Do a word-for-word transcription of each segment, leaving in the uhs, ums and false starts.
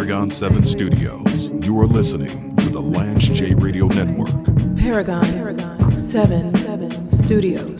Paragon seven Studios, you are listening to the Lance J Radio Network. Paragon, Paragon seven, seven Studios.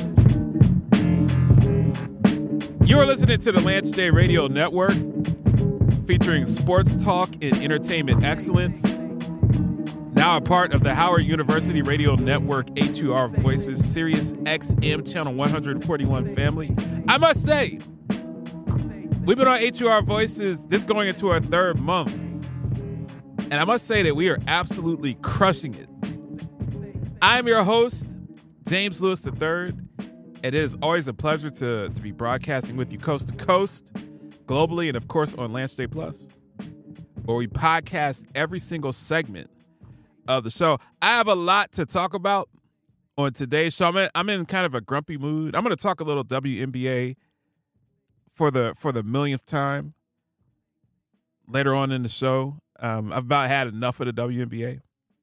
You are listening to the Lance J Radio Network, featuring sports talk and entertainment excellence. Now a part of the Howard University Radio Network H U R Voices Sirius X M Channel one forty-one family. I must say, we've been on H U R Voices, this going into our third month. And I must say that we are absolutely crushing it. I am your host, James Lewis the third, and it is always a pleasure to, to be broadcasting with you coast to coast, globally, and of course on Lance J Plus, where we podcast every single segment of the show. I have a lot to talk about on today's show. I'm in, I'm in kind of a grumpy mood. I'm going to talk a little W N B A for the for the millionth time later on in the show. Um, I've about had enough of the W N B A.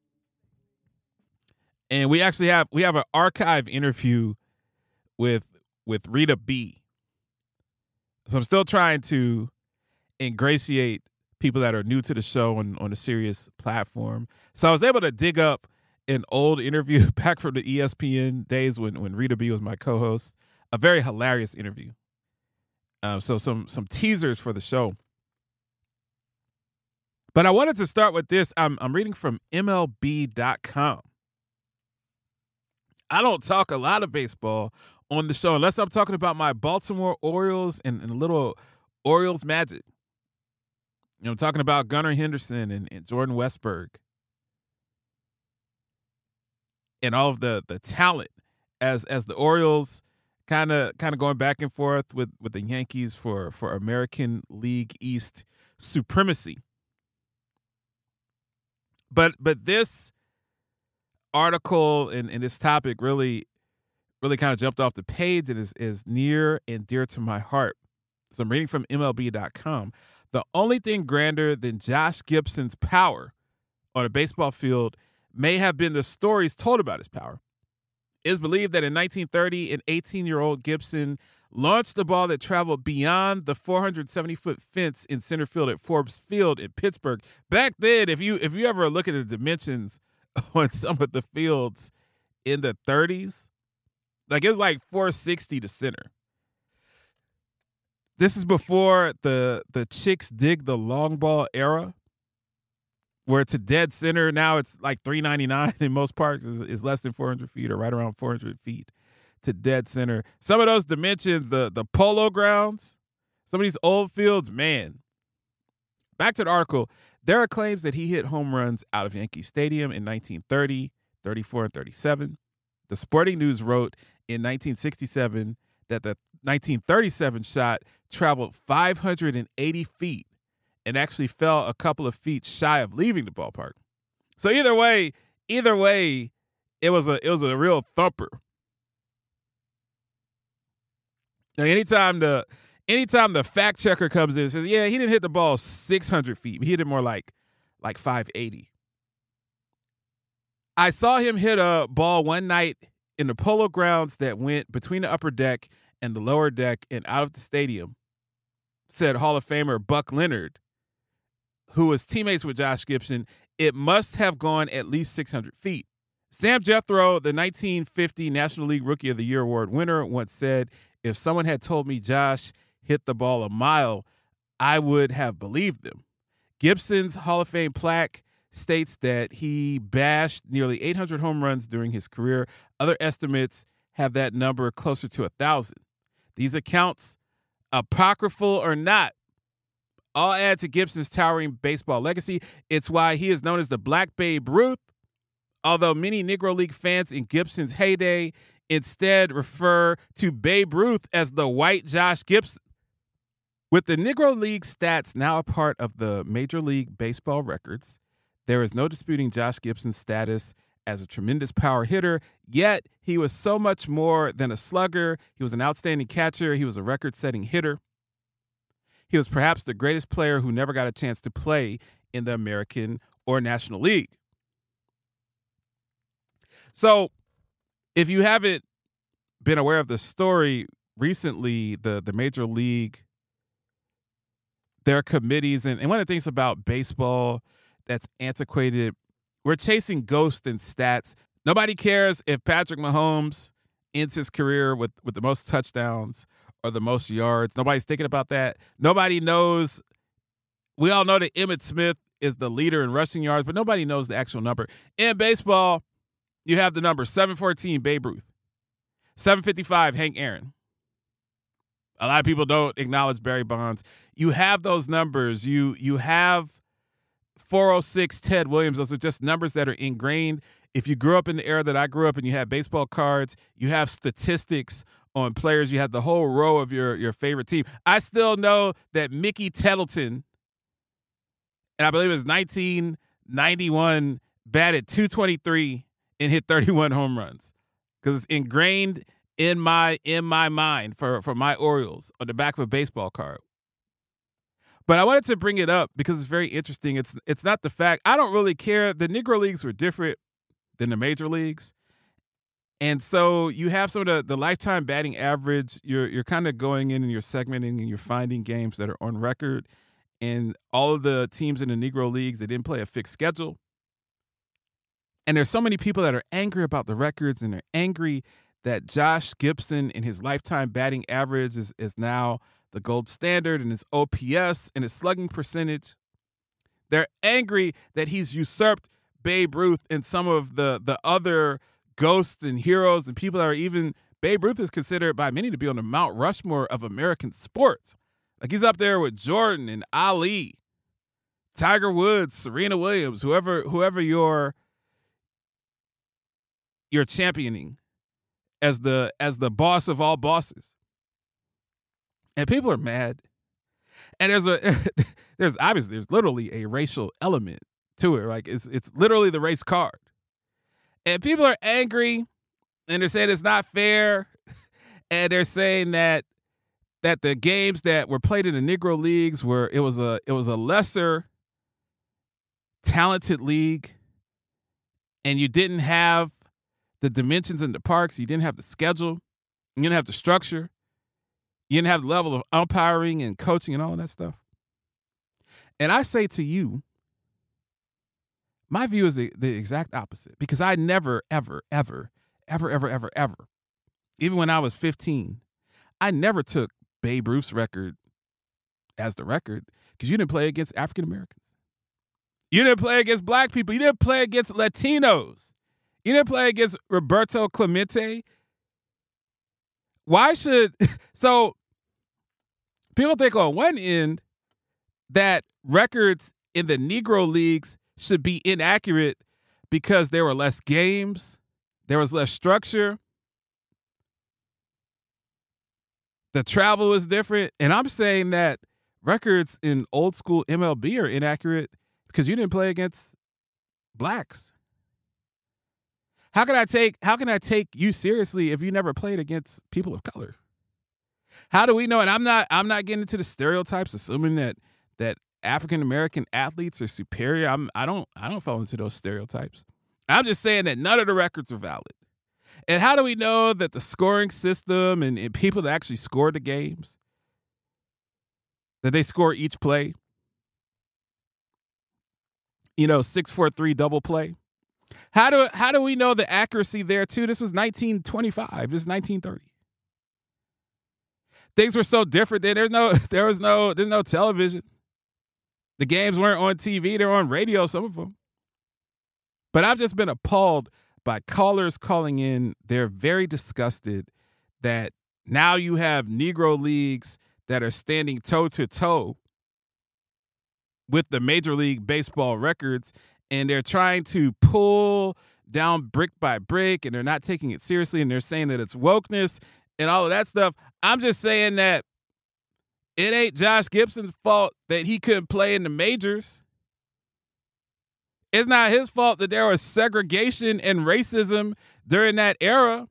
And we actually have we have an archive interview with with Rita B. So I'm still trying to ingratiate people that are new to the show on, on the Sirius platform. So I was able to dig up an old interview back from the E S P N days when, when Rita B was my co-host. A very hilarious interview. Uh, so some some teasers for the show. But I wanted to start with this. I'm I'm reading from M L B dot com. I don't talk a lot of baseball on the show unless I'm talking about my Baltimore Orioles and, and a little Orioles magic. You know, I'm talking about Gunnar Henderson and, and Jordan Westburg and all of the the talent as as the Orioles kind of kind of going back and forth with, with the Yankees for, for American League East supremacy. But but this article and, and this topic really really kind of jumped off the page and is, is near and dear to my heart. So I'm reading from M L B dot com. The only thing grander than Josh Gibson's power on a baseball field may have been the stories told about his power. It is believed that in nineteen thirty, an eighteen-year-old Gibson launched a ball that traveled beyond the four hundred seventy foot fence in center field at Forbes Field in Pittsburgh. Back then, if you if you ever look at the dimensions on some of the fields in the thirties, like it was like four sixty to center. This is before the the chicks dig the long ball era, where it's a dead center. Now it's like three ninety-nine in most parks. Is is less than four hundred feet or right around four hundred feet to dead center. Some of those dimensions, the the Polo Grounds, some of these old fields, man. Back to the article. There are claims that he hit home runs out of Yankee Stadium in nineteen thirty, thirty-four, and thirty-seven. The Sporting News wrote in nineteen sixty-seven that the nineteen thirty-seven shot traveled five hundred eighty feet and actually fell a couple of feet shy of leaving the ballpark. So either way, either way, it was a it was a real thumper. Now, anytime the anytime the fact checker comes in and says, yeah, he didn't hit the ball six hundred feet. He hit it more like like five eighty. I saw him hit a ball one night in the Polo Grounds that went between the upper deck and the lower deck and out of the stadium, said Hall of Famer Buck Leonard, who was teammates with Josh Gibson. It must have gone at least six hundred feet. Sam Jethro, the nineteen fifty National League Rookie of the Year award winner, once said, if someone had told me Josh hit the ball a mile, I would have believed them. Gibson's Hall of Fame plaque states that he bashed nearly eight hundred home runs during his career. Other estimates have that number closer to one thousand. These accounts, apocryphal or not, all add to Gibson's towering baseball legacy. It's why he is known as the Black Babe Ruth, although many Negro League fans in Gibson's heyday instead refer to Babe Ruth as the White Josh Gibson. With the Negro League stats now a part of the Major League Baseball records, there is no disputing Josh Gibson's status as a tremendous power hitter, yet he was so much more than a slugger. He was an outstanding catcher. He was a record-setting hitter. He was perhaps the greatest player who never got a chance to play in the American or National League. So if you haven't been aware of the story recently, the, the Major League there are committees. And, and one of the things about baseball that's antiquated, we're chasing ghosts and stats. Nobody cares if Patrick Mahomes ends his career with, with the most touchdowns or the most yards. Nobody's thinking about that. Nobody knows. We all know that Emmitt Smith is the leader in rushing yards, but nobody knows the actual number. In baseball, you have the number seven fourteen, Babe Ruth. seven fifty-five, Hank Aaron. A lot of people don't acknowledge Barry Bonds. You have those numbers. You you have four oh six, Ted Williams. Those are just numbers that are ingrained. If you grew up in the era that I grew up in, you had baseball cards, you have statistics on players, you had the whole row of your, your favorite team. I still know that Mickey Tettleton, and I believe it was nineteen ninety-one, batted two twenty-three and hit thirty-one home runs because it's ingrained in my in my mind for, for my Orioles on the back of a baseball card. But I wanted to bring it up because it's very interesting. It's it's not the fact. I don't really care. The Negro Leagues were different than the major leagues. And so you have some of the, the lifetime batting average. You're you're kind of going in and you're segmenting and you're finding games that are on record. And all of the teams in the Negro Leagues, they didn't play a fixed schedule. And there's so many people that are angry about the records, and they're angry that Josh Gibson and his lifetime batting average is, is now the gold standard, and his O P S and his slugging percentage. They're angry that he's usurped Babe Ruth and some of the, the other ghosts and heroes and people that are even – Babe Ruth is considered by many to be on the Mount Rushmore of American sports. Like, he's up there with Jordan and Ali, Tiger Woods, Serena Williams, whoever whoever you're you're championing as the as the boss of all bosses. And people are mad. And there's a there's obviously there's literally a racial element to it. Like, it's it's literally the race card. And people are angry, and they're saying it's not fair. And they're saying that that the games that were played in the Negro Leagues were it was a it was a lesser talented league, and you didn't have the dimensions in the parks, you didn't have the schedule, you didn't have the structure, you didn't have the level of umpiring and coaching and all of that stuff. And I say to you, my view is the, the exact opposite, because I never, ever, ever, ever, ever, ever, ever, even when I was fifteen, I never took Babe Ruth's record as the record, because you didn't play against African Americans. You didn't play against black people. You didn't play against Latinos. You didn't play against Roberto Clemente. Why should so people think on one end that records in the Negro Leagues should be inaccurate because there were less games, there was less structure, the travel was different. And I'm saying that records in old school M L B are inaccurate because you didn't play against blacks. How can I take how can I take you seriously if you never played against people of color? How do we know? And I'm not I'm not getting into the stereotypes, assuming that that African American athletes are superior. I'm I don't I don't fall into those stereotypes. I'm just saying that none of the records are valid. And how do we know that the scoring system and, and people that actually score the games, that they score each play, you know, six four three double play? How do how do we know the accuracy there too? This was nineteen twenty-five. This is nineteen thirty. Things were so different then. There's no there was no there's no television. The games weren't on T V. They're on radio, some of them. But I've just been appalled by callers calling in. They're very disgusted that now you have Negro Leagues that are standing toe-to-toe with the Major League Baseball records, and they're trying to pull down brick by brick, and they're not taking it seriously, and they're saying that it's wokeness and all of that stuff. I'm just saying that it ain't Josh Gibson's fault that he couldn't play in the majors. It's not his fault that there was segregation and racism during that era.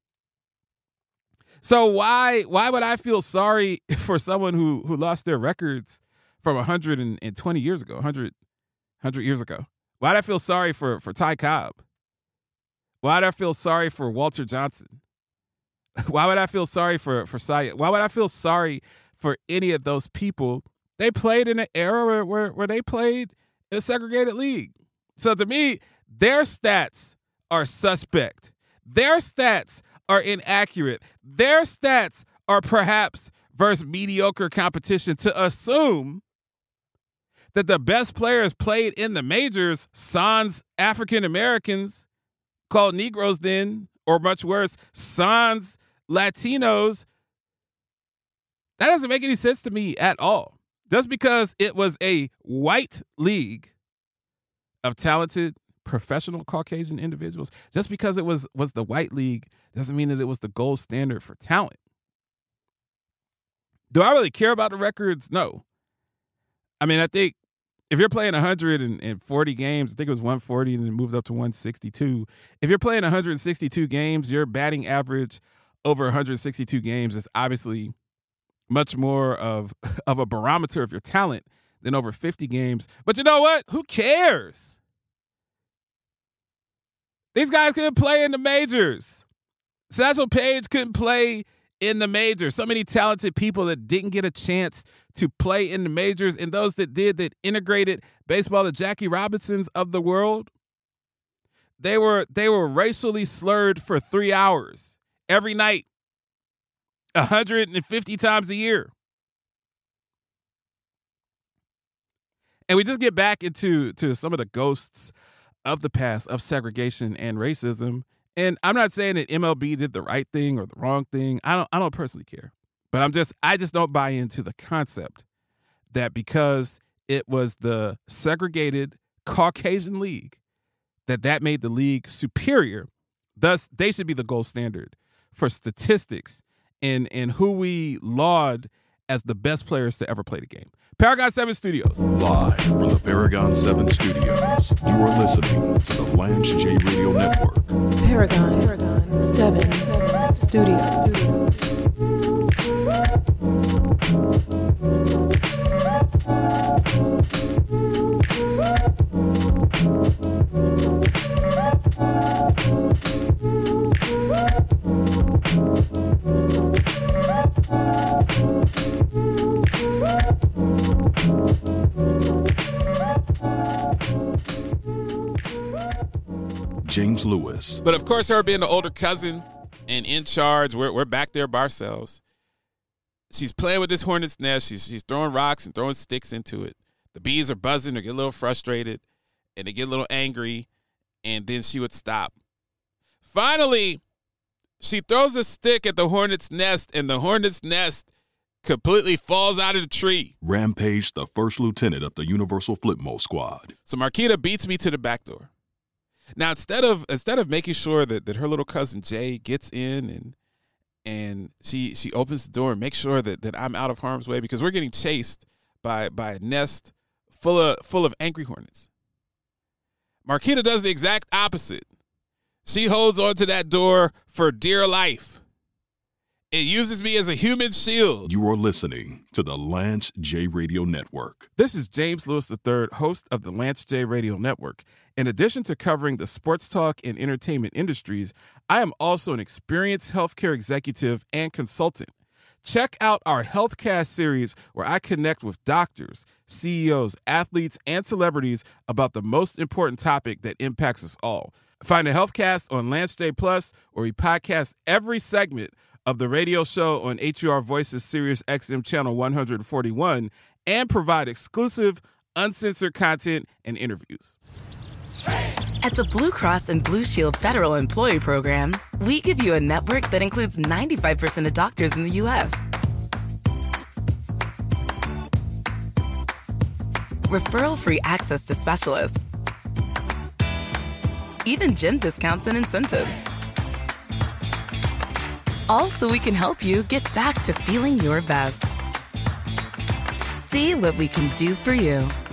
So why why would I feel sorry for someone who who lost their records from one hundred twenty years ago, one hundred, one hundred years ago? Why did I feel sorry for, for Ty Cobb? Why did I feel sorry for Walter Johnson? Why would I feel sorry for, for Cy? Why would I feel sorry for any of those people they played in an era where, where, where they played in a segregated league. So to me, their stats are suspect. Their stats are inaccurate. Their stats are perhaps versus mediocre competition to assume that the best players played in the majors, sans African Americans, called Negroes then, or much worse, sans Latinos. That doesn't make any sense to me at all. Just because it was a white league of talented, professional Caucasian individuals, just because it was, was the white league doesn't mean that it was the gold standard for talent. Do I really care about the records? No. I mean, I think if you're playing one hundred forty games, I think it was one forty and then moved up to one sixty-two. If you're playing one hundred sixty-two games, your batting average over one hundred sixty-two games is obviously much more of, of a barometer of your talent than over fifty games. But you know what? Who cares? These guys couldn't play in the majors. Satchel Paige couldn't play in the majors. So many talented people that didn't get a chance to play in the majors, and those that did, that integrated baseball, the Jackie Robinsons of the world, they were they were racially slurred for three hours every night, one hundred fifty times a year. And we just get back into to some of the ghosts of the past of segregation and racism. And I'm not saying that M L B did the right thing or the wrong thing. I don't I don't personally care. But I'm just I just don't buy into the concept that because it was the segregated Caucasian league that that made the league superior. Thus, they should be the gold standard for statistics and and who we laud as the best players to ever play the game. Paragon seven Studios. Live from the Paragon seven Studios, you are listening to the Lance J Radio Network. Paragon, Paragon seven, seven Studios. James Lewis. But of course, her being the older cousin and in charge, we're we're back there by ourselves. She's playing with this hornet's nest. She's she's throwing rocks and throwing sticks into it. The bees are buzzing. They get a little frustrated, and they get a little angry, and then she would stop. Finally, she throws a stick at the hornet's nest, and the hornet's nest completely falls out of the tree. Rampage, the first lieutenant of the Universal Flipmo Squad. So Marquita beats me to the back door. Now, instead of instead of making sure that, that her little cousin Jay gets in and and she she opens the door and makes sure that, that I'm out of harm's way because we're getting chased by by a nest full of full of angry hornets. Marquita does the exact opposite. She holds onto that door for dear life. It uses me as a human shield. You are listening to the Lance J Radio Network. This is James Lewis the third, host of the Lance J Radio Network. In addition to covering the sports talk and entertainment industries, I am also an experienced healthcare executive and consultant. Check out our HealthCast series where I connect with doctors, C E Os, athletes, and celebrities about the most important topic that impacts us all. Find the HealthCast on Lance J Plus, where we podcast every segment of the radio show on H U R Voices Sirius X M channel one forty-one and provide exclusive, uncensored content and interviews. At the Blue Cross and Blue Shield Federal Employee Program, we give you a network that includes ninety-five percent of doctors in the U S Referral-free access to specialists. Even gym discounts and incentives. All so we can help you get back to feeling your best. See what we can do for you